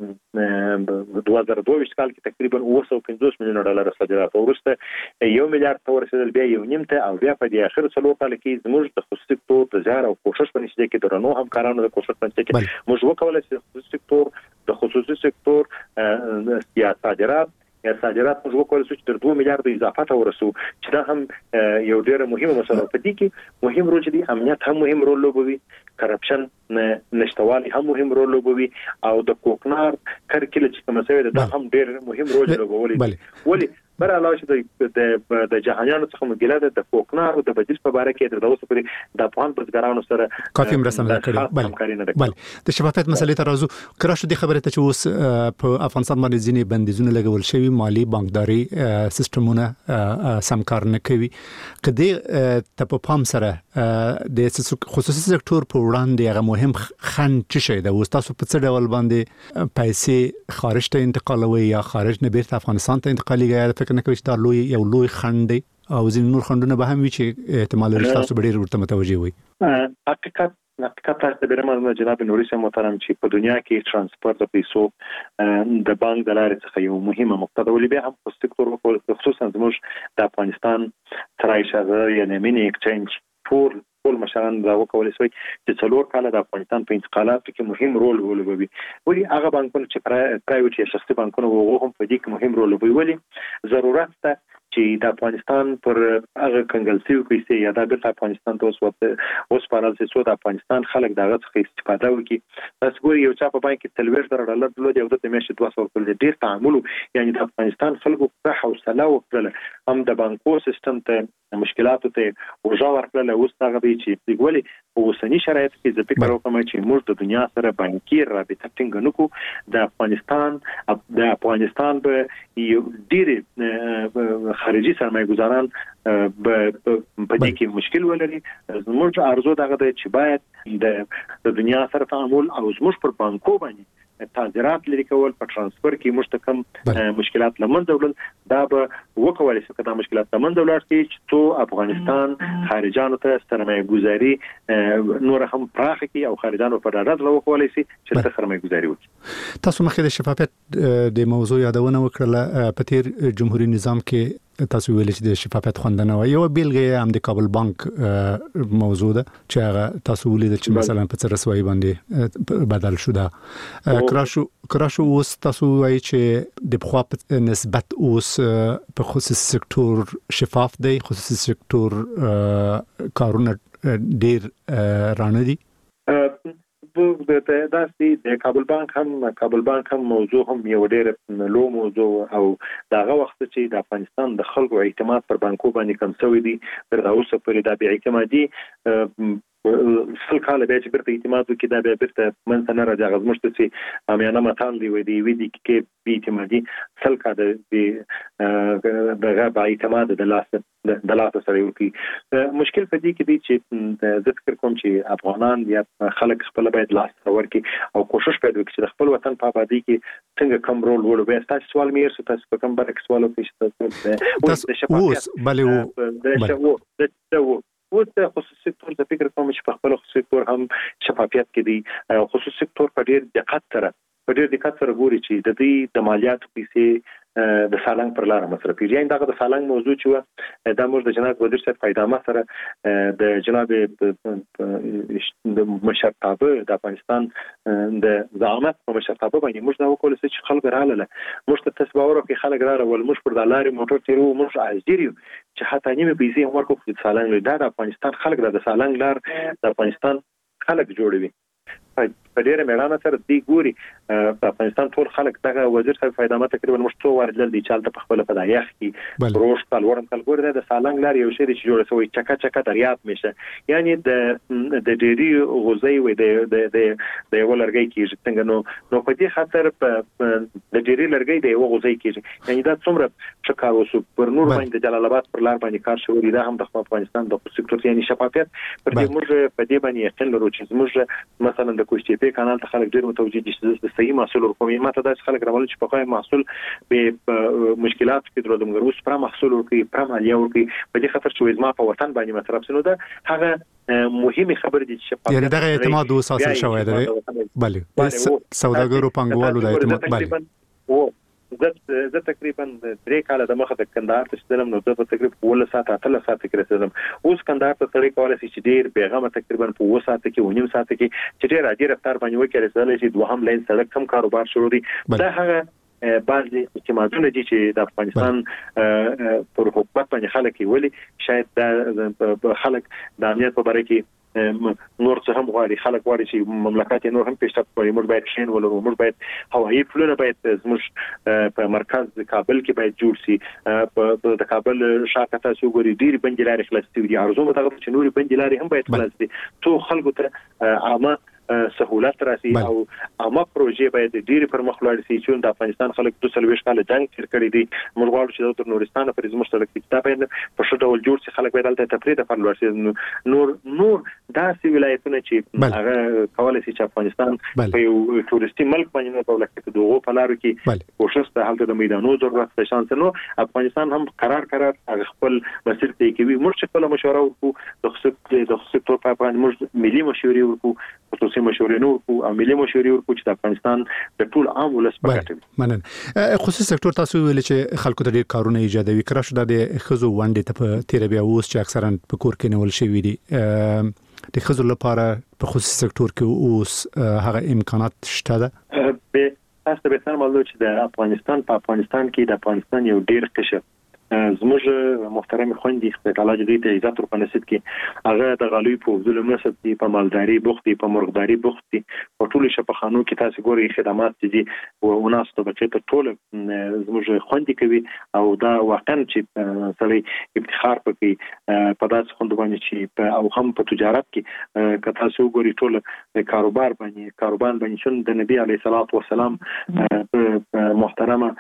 چې دوه زره دوه ویشت کال کې تقریبا اوه سوه پنځوس میلیونه ډالر صادرات وروسته یو میلیارډ ته ورسېدل، بیا یو نیم ته او بیا په دې اخر څلور کال کې زموږ د خصوصي سکتور د زیار او کوشش په نتیجه کې درنو همکارانو د کوشش په نتیجه کې موږ وکولای شو خصوصي سکتور د خصوصي سکتور یا صادرات یا صادرات موږ وکولای شو چې تر دوه میلیارډ اضافه ته ورسو چې دا هم یو ډېر مهمه مسله په دې کې مهم رول دی. امنیت هم مهم رول لوبوي، کرپشن نشټوالي هم مهم رول لوبوي او د کوکنار کرکله چې کوم څه ده هم ډېر مهم رول لوبوي. ولی بر علاوه چې د د جهانيانو څخه مګیله د کوکنار او د بدیل په اړه کې د اوسه پرې د افغان بزګرانو سره کافي مرسته کړې. بله بله د شفافیت مسلې ته راځو. کراشه د خبره ته چې اوس په افغانستان باندې ځینې بندیزونه لګول شوي، مالی بانکداري سیستمونه سم کار نه کوي. کدی ته په پام سره د خصوصي سکتور په وړاندې هغه مهم خنډ څه شي ده؟ اوس تاسو په څه ډول باندې پیسې خارج ته انتقالوي یا خارج نه بیرته افغانستان ته انتقالېږي؟ فکر نه کوي چې دا لوی یو لوی خنډ دی او ځینې نور خنډونه به هم وي چې احتمال لري تاسو به ډېر ورته متوجه وي. حقیقت حقیقت تاسو د بیرمه جناب نوري صاحب محترم چې په دنیا کې ترانسپورت د پیسو د بانک د لارې څخه یو مهمه نقطه ده، ولې بیا هم په سکتور خصوصا زموږ د افغانستان ترایشر یعنی مینی ایکسچینج ټول ټول مشران دا وکولای شي چې څلور کاله د افغانستان په انتقالاتو کې مهم رول ولوبوي. ولې هغه بانکونه چې پرایویټ یا شخصي بانکونه وو هم په دې کې مهم رول ولوبوي. ولې ضرورت ده چې د افغانستان پر هغه کنګلسي کوي یا د افغانستان ته اوس وخت اوس په اړه چې د افغانستان خلک دغه څخه استفاده وکړي. تاسو ګورئ یو چا په بانک کې څلوېښت زره ډالر درلود او د میاشتې دوه سوه کول ډیر تعامل، یعنی د افغانستان خلکو په حوصله وکړه هم د بانکو سیستم ته مشکلات ته ورجا ورکړل اوس دا غوي چې دیګولي په اوسنی شرایط کې زه فکر کوم چې موږ د دنیا سره بانکي رابطه ټینګ نکو د افغانستان د افغانستان په یو ډېر خارجي سرمایه‌ګزاران په دې کې مشکل ولري زموږ ارزو دغه چې باید د دنیا سره تعامل او زموږ پر بانکو باندې تعذيرات لري کول په ترانسفر کې مستقیم مشکلات لمن دولت دا به وکولای شي کدا مشکلات لمن دولت کې چې تو افغانستان خارجانو ته سرمایه گذاري نور هم پراخ کی او خارجانو په ډاډ لو کولای شي چې ته سرمایه گذاري وکړي. تاسو مخکې د شفافیت د موضوع یادونه وکړه په تیر جمهوریت نظام کې تاسو ویل چې د شفافیت خوندنه و یو بیلګه هم د کابل بانک موضوع ده چې هغه تاسو ولید چې مثلا په څه رسوي باندې بدل شوه کراشو کراشو اوس تاسو وایي چې د بخوا په نسبت اوس په خصوصي سکتور شفاف دی خصوصي سکتور کارونه ډیر رانه دي د داسې د کابل بانک هم کابل بانک هم موضوع هم یو ډېر لو موضوع او داغه وخت چې د افغانستان د خلکو اعتماد پر بانکو باندې کم شوی دی تر اوسه پورې د بې اعتمادي سل کال به چې برته اعتماد وکړي دا به برته من نه راځي غوښمشت چې امیانه متان دی وي دی وی دي کې بې اعتمادي سل کال د دغه با اعتماد د لاس د لاس سره وکړي مشکل په دې کې دی چې د ذکر کوم چې افغانان یا خلک خپل باید لاس ورکړي او کوشش کوي چې د خپل وطن په آبادی کې څنګه کم رول ولوبي تاسو سوال مې ارسو تاسو په کوم برک سوال وکړئ تاسو اوس بلې وو د و د خصوصي سکتور د فکر کوم چې په خپل خصوصي سکتور هم شفافیت کې دی خصوصي سکتور په ډېر دقت سره په ډېر دقت سره ګوري چې د دې د مالیاتو پیسې د سالنګ پر لار مصرفي یعنی دغه د سالنګ موضوع چې د موږ د جناب وزیر صاحب پیدامه سره د جناب د مشرتابه د افغانستان د زعامت په مشرتابه باندې موږ دا وکول چې خلک رااله موږ ته تسباور کې خلک رااله ول موږ پر د لارې موټر تیرو موږ عاجزیو چې حتی نیمه پیسې هم ورکو په سالنګ لار د افغانستان خلک د سالنګ لار د افغانستان خلک جوړوي په ډیره میړانه سره دی ګوري په افغانستان ټول خلک دغه وزیر صاحب فائدہ تقریبا مشتو ورجل دي چالت په خپل په دایخ کې روش کال ورم کال ګوري د سالنګ لار یو شی چې جوړ شوی چکا چکا دریاب میشه یعنی د د ډيري غوزي و د د د یو لرګي کې څنګه نو نو په دې خاطر په د ډيري لرګي د یو غوزي کې یعنی دا څومره شکار وسو پر نور باندې جلال آباد پر لار باندې کار شوی دا هم د افغانستان د سکتور یعنی شفافیت پر دې موږ په دې باندې یقین لرو چې موږ مثلا د کوشتي کانال ته خلک ډیر متوجي دي چې د صحیح محصول ورکوي ماته د خلک راول چې په خای محصول به مشکلات کې درو د مګروس پر محصول ورکوي پر مالیا ورکوي په دې خاطر چې زما په وطن باندې مصرف سينو ده هغه مهمه خبره دي چې یعنی دغه اعتماد وساتل شوی دی بله سوداګرو پنګوالو د اعتماد بله او زه زه تقریبا درې کاله د مخه د کندهار ته ستلم نو زه په تقریبا ول ساعت اتل ساعت کې رسیدم اوس کندهار ته تړي کولای شي چې ډیر بیغمه تقریبا په و ساعت کې ونیم ساعت کې چې ډیر اجر افطار باندې وکړي رسیدل شي دوهم لاین سړک کم کاروبار شروع دي دا هغه بعضی اعتمادونه دي چې د افغانستان پر حکومت باندې خلک ویلي شاید د خلک د امنیت په اړه کې نور څه هم غواړي خلک غواړي چې مملکت نور هم پیشرفت وکړي موږ باید شین ولرو موږ باید هوایي پلونه باید زموږ په مرکز کابل کې باید جوړ شي په د کابل شاته تاسو ګوري ډیر بنجلاري خلاص دي ارزو متغه چې نوري بنجلاري هم باید خلاص دي تو خلکو ته عامه سہولت راسي او عامه پروژې باید ډیر پر مخ لاړ شي چې د افغانستان خلک د سلويش کال جنگ تیر کړی دي موږ غواړو چې د نورستان پر زموږ سره کې دا باید په شته ډول جوړ شي خلک باید دلته تفریح پر لاړ شي نور نور داسې ولایتونه چې هغه کولای شي چې افغانستان په یو تورستي ملک باندې نه دولت کې دغه په لارو کې کوشش ته حالت د میدانو ضرورت ته شانس نو افغانستان هم قرار قرار خپل مسیر ته کوي موږ خپل مشوره وکړو د خصوصي د سکتور په اړه موږ ملي مشورې وکړو خصوصي مشورې نو او ملي مشورې ورکو چې د افغانستان د ټول عام ولس په ګټه مننه خصوصي سکتور تاسو ویل چې خلکو ته ډیر کارونه ایجادوي کړه شو د خزو وانډې ته په تیر بیا اوس چې اکثرا په کور کې نیول شوی دي د خزو لپاره په خصوصي سکتور کې اوس هغه امکانات شته ده به تاسو به سم معلومات چې د افغانستان په افغانستان کې د افغانستان یو ډیر قشر زموږ محترم خوندې خپل تعالی دې ته عزت ورکړي نصیب کړي هغه د غالوی په ظلم نسب دي په مالداري بوخت دي په مرغداري بوخت دي په ټولو شپخانو کې تاسو ګوري خدمات دي او وناس ته بچي ته ټول زموږ خوندې کوي او دا واقعا چې سړی افتخار پکې په داس خوند باندې چې او هم په تجارت کې که تاسو ګوري ټول کاروبار باندې کاروبار باندې شون د نبی علی صلوات و سلام محترمه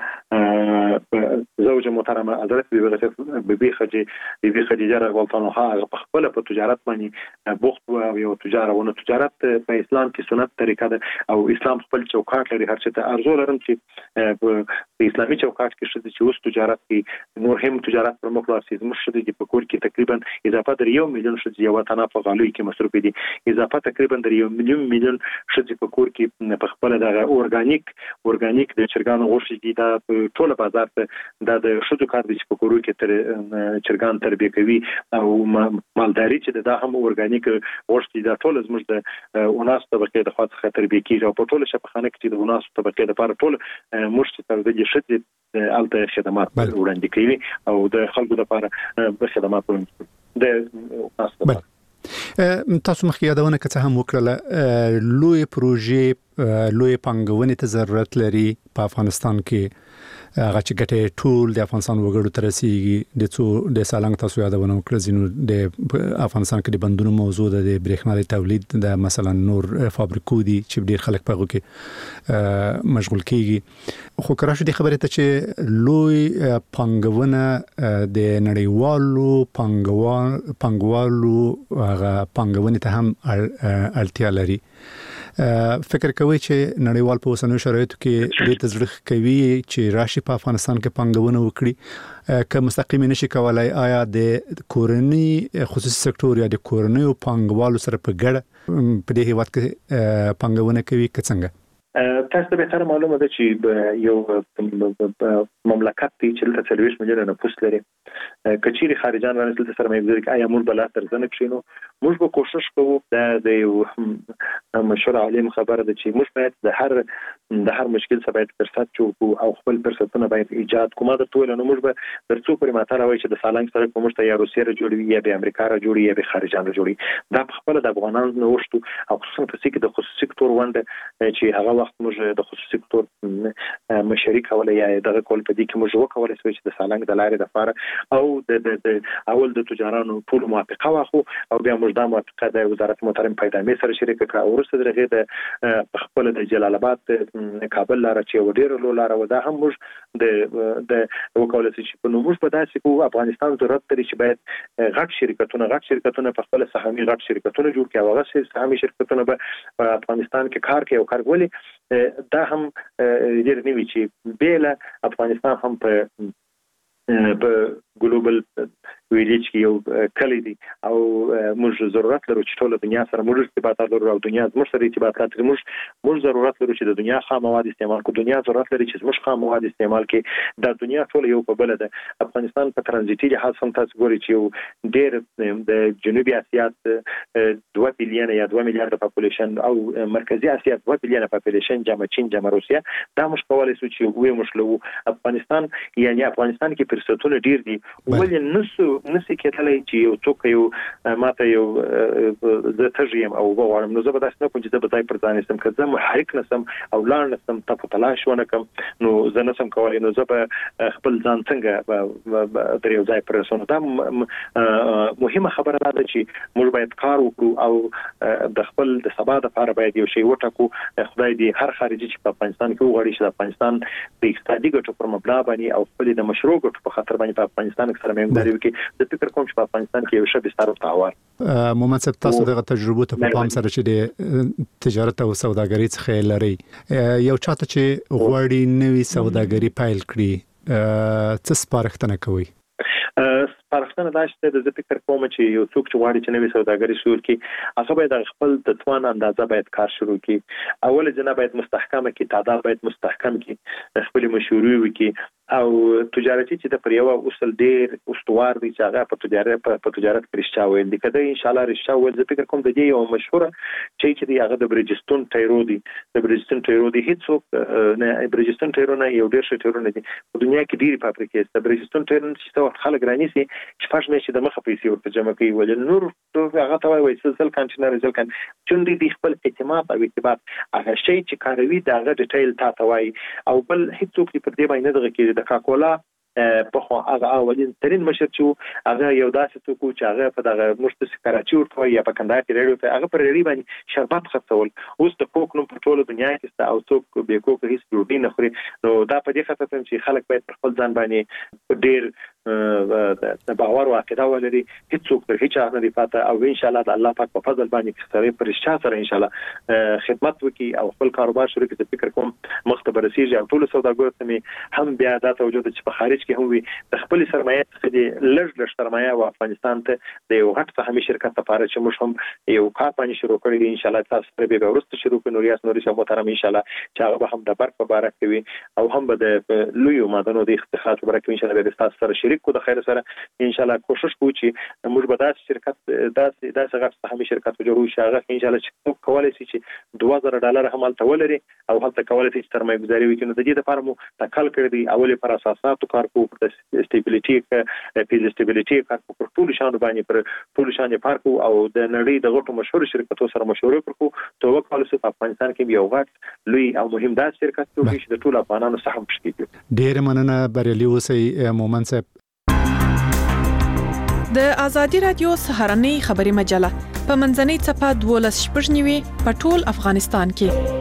زوجه محترمه حضرت بیبي خدیجه بیبي خدیجه رضی الله عنها په خپل په تجارت باندې بوخت او یو تجارت ونه تجارت په اسلام کې سنت طریقه ده او اسلام خپل چوکاټ لري هر څه ته ارزو لرم چې په اسلامي چوکاټ کې شته چې اوس تجارت کې نور هم تجارت پر مخ لاړ شي مشته د پکور کې تقریبا اضافه در یو میلیون شته یو تنه په غالوی کې مصرف دي اضافه تقریبا در یو میلیون میلیون شته پکور کې په خپل د اورګانیک اورګانیک د چرګانو غوښه دي دا ټول بازار ته د شودو کار دي چې پکورو کې تر چرګان تربیه کوي او مالداري چې دا هم اورګانیک غوښه دا ټول زموږ د وناس طبقه د خاص خطر به کیږي او په ټول شپخانه کې د وناس طبقه د لپاره ټول مرشد تر دې شته الته خدمات وړاندې کوي او د خلکو لپاره به خدمات وړاندې د وناس طبقه تاسو مخکې یادونه کړه هم وکړه لوی پروژې لوی پنګونې ته ضرورت لري په افغانستان کې هغه چې ګټه ټول د افغانستان وګړو ته رسیږي د څو د سالنګ تاسو یادونه وکړه زینو د افغانستان کې د بندونو موضوع د برېښنا د تولید د مثلا نور فابریکو دي چې ډیر خلک په هغه کې مشغول کیږي خو کراشه د خبره ته چې لوی پنګونه د نړیوالو پنګوال پنګوالو هغه پنګونې ته هم اړتیا لري فکر کوي چې نړیوال په اوسنیو شرایطو کې د تزړخ کوي چې راشي په افغانستان کې پنګونه وکړي که مستقیم نشي کولای آیا د کورنۍ خصوصي سکتور یا د کورنۍ پنګوالو سره په ګډه په دې هیواد کې پنګونه کوي که څنګه تاسو به تر معلومه ده چې یو مملکت دی چې د څلويش ملیون نفوس لري کچيري خارجان رانه تل سره مې ځکه آیا موږ بل تر ځنه کښینو موږ به کوشش کوو د یو مشور عالم خبره ده چې موږ باید د هر د هر مشکل څخه باید فرصت جوړو او خپل فرصتونه باید ایجاد کوو د ټول نو موږ به ترڅو پرې ماته راوي چې د سالنګ سره کوم ته یا روسیه را جوړوي یا د امریکا را جوړي یا د خارجان را جوړي دا په خپل د افغانانو نوښت او خصوصا په سکه د خصوصي سکتور ونده چې هغه وخت موږ د خصوصي سکتور مشاري کولای یا دغه کول په دې کې موږ وکولای شو چې د سالنګ د لارې د فاره او د اول د تجارانو ټول موافقه واخو او بیا موږ د موافقه د وزارت محترم پیدامې سره شریک کړه او وروسته درغه د خپل د جلال آباد کابل لار چې وډیر لو لار و دا هم موږ د د وکولای شو چې په نو موږ په داسې کو افغانستان ضرورت لري چې باید غټ شرکتونه غټ شرکتونه په خپل سهامي غټ شرکتونه جوړ کړي او هغه سهامي شرکتونه په افغانستان کې کار کوي او کارګولي دا هم ډیر نیوي چې بیل افغانستان هم په په ګلوبل ویلیج کې یو کلی دی او موږ ضرورت لرو چې ټول دنیا سره موږ ارتباطات لرو او دنیا زموږ سره ارتباطات لري موږ موږ ضرورت لرو چې د دنیا خام مواد استعمال کو دنیا ضرورت لري چې زموږ خام مواد استعمال کې د دنیا ټول یو په بل ده افغانستان په ترانزیتي لحاظ هم تاسو ګورئ چې یو ډېر د جنوبي اسیا دوه بلین یا دوه میلیارډ پاپولیشن او مرکزی اسیا دوه بلین پاپولیشن جمع چین جمع روسیا دا موږ کولای شو چې وې مشلو افغانستان یعنی افغانستان کې فرصتونه ډېر دي ولې نسو نسي کېدلای چې یو څوک یو ماته یو د تجریم او وغواړم نو زه به تاسو نه کوم چې زه به ځای پر ځان استم که زه محرک نسم او لاړ نسم ته په تلاش ونه کوم نو زه نسم کولای نو زه به خپل ځان څنګه در یو ځای پر رسونو دا مهمه خبره ده چې موږ باید کار وکړو او د خپل د سبا لپاره باید یو شی وټاکو خدای دې هر خارجي چې په افغانستان کې وغواړي چې د افغانستان د اقتصادي ګټو پر مبنا باندې او خپل د مشروع ګټو په خاطر باندې په افغانستان کې سره مېنداري وکړي د فکر کوم چې په افغانستان کې یو شی ستاره تاوار محمد صاحب تاسو دغه تجربه ته په پام سره چې د تجارت او سوداګرۍ څخه لري یو چاته چې غوړی نوې سوداګرۍ پایل کړي څه سپارښتنه کوي سپارښتنه دا چې د فکر کوم چې یو څوک چې غواړي چې نوې سوداګري شروع کړي هغه باید خپل د توان اندازه باید کار شروع کړي اول جنا باید مستحکمه کې تعداد باید مستحکم کړي خپل مشورې وکړي او تجارتي چې د پریو اصل ډیر استوار دي چې هغه په تجارت په تجارت کې رښتیا ویل دي کله ان شاء الله رښتیا ویل زه فکر کوم د دې یو مشهور چې چې دی هغه د برجستون ټایرو دی د برجستون ټایرو دی هیڅ نه برجستون ټایرو نه یو ډیر ښه ټایرو نه دي په دنیا کې ډیر فابریکې د برجستون ټایرو چې څو خلک رانیسي چې پښ نه شي د مخه پیسې ورته جمع کوي ول نور هغه ته وایي سلسله کانټینر ځل کان چوندې د خپل اعتماد او اعتبار هغه شی چې کاروي دا هغه ډیټیل تا ته وایي او بل هیڅوک په دې باندې دغه کې د کاکولا په خو هغه اولین ترين مشر چې هغه یو داسې څوک چې هغه په دغه مرتس کراچي ورته یا په کندهار کې ریډیو ته هغه پر ریډیو باندې شربت خرڅول اوس د کوک نوم په ټوله دنیا کې او څوک به کوک هیڅ ډوډۍ نه خوري نو دا په دې خاطر چې خلک باید خپل ځان باندې ډیر د باور او عقیده ولري هیڅوک تر هیڅ نه دی پاته او ان شاء الله د الله پاک په فضل باندې سره پرشته سره ان شاء الله خدمت وکي او خپل کاروبار شروع کړي فکر کوم مختبر رسیږي او ټول سوداګر ته هم بیا د توجه چې په خارج کې هم وي د خپل سرمایه څخه د لږ لږ سرمایه او افغانستان ته د یو غټ سهامي شرکت لپاره چې موږ هم یو کار باندې شروع کړی ان شاء الله تاسو سره به ورسته شروع کړو ریاست نوري شمو محترم ان شاء الله چې هغه هم د برق په باره کوي او هم به د لویو مادنو د استخراج په باره کې ان شاء الله به تاسو سره شریک کو د خیر سره ان شاء الله کوشش کوو چې موږ به داسې شرکت داسې داسې غټ سهامي شرکت جوړو چې هغه ان شاء الله چې کولای شي چې دوه زره ډالر هم تل ولري او هلته کولای شي سرمایه گذاري وکړي نو د دې لپاره مو تکل کړی دی اولې پر اساساتو کار کوو د سټیبلیټي پیل سټیبلیټي کار کوو پر ټول شان باندې پر ټول شان پارکو او د نړۍ د غټو مشهور شرکتونو سره مشورې وکړو ته وکړو چې په افغانستان کې یو غټ لوی او مهم داسې شرکت جوړ شي د ټول افغانانو سهم پښتي ډیر مننه بریالي اوسئ مومن صاحب د ازادي رادیو سهارنۍ خبري مجله په منځنۍ صفحه دولس شپږ نیوي په ټول افغانستان کې